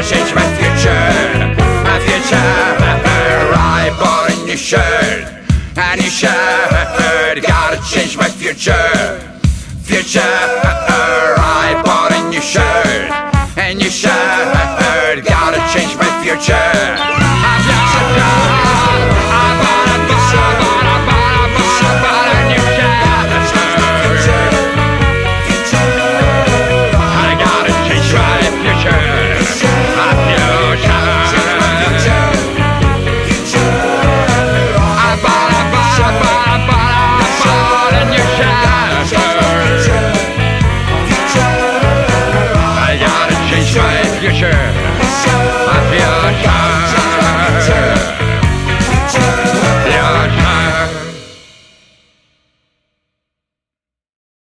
gotta change my future. My future, I bought a new shirt. A new shirt, gotta change my future. Future, I bought a new shirt. A new shirt, gotta change my future. Future, my future.